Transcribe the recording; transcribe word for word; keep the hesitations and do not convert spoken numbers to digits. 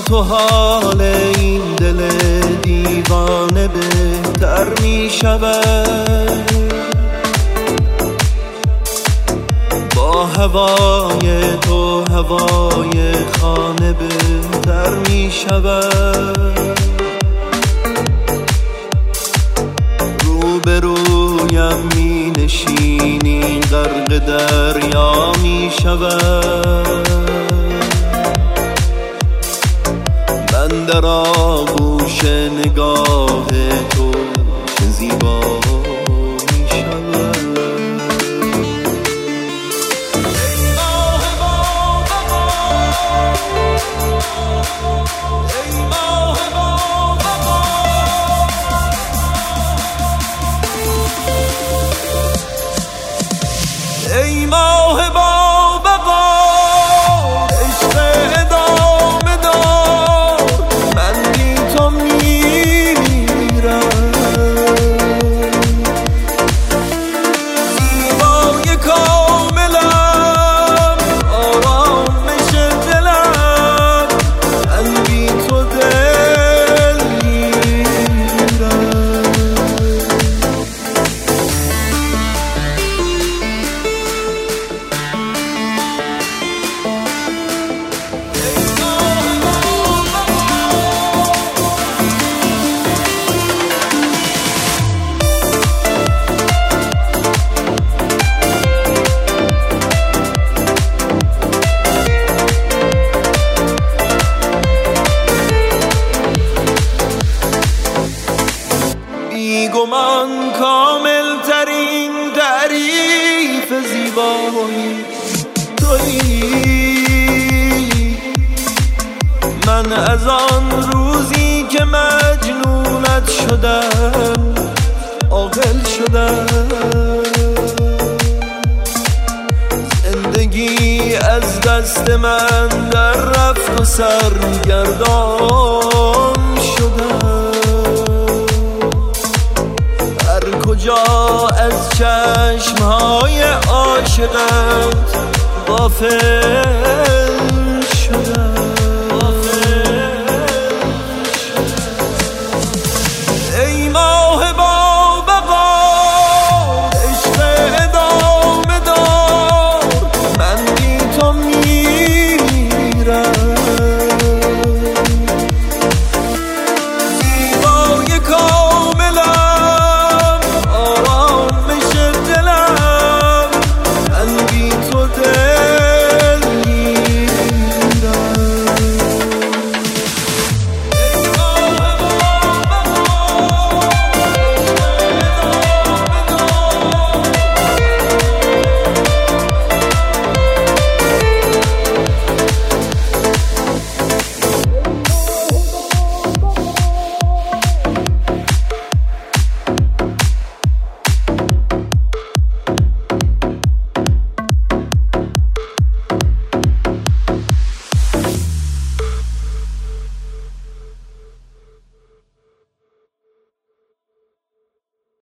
تو حال این دل دیوانه بهتر می شود، با هوای تو هوای خانه بهتر می شود. روبرویم می نشینی غرق دریا می شود، من در آغوش نگاه تو چه زیبا می شود. ای ماه با بقا عشق ادامه دار، من بی تو میمیرم. زیبای کاملم آرامش دلم، من بی تو دل میرم. بیگمان کامل ترین تعریف زیبایی تویی. من از آن روزی که مجنونت شدم عاقل شدم، زندگی از دست من در رفت و سرگردان شدم. کجا از چشمهای عاشقت غافل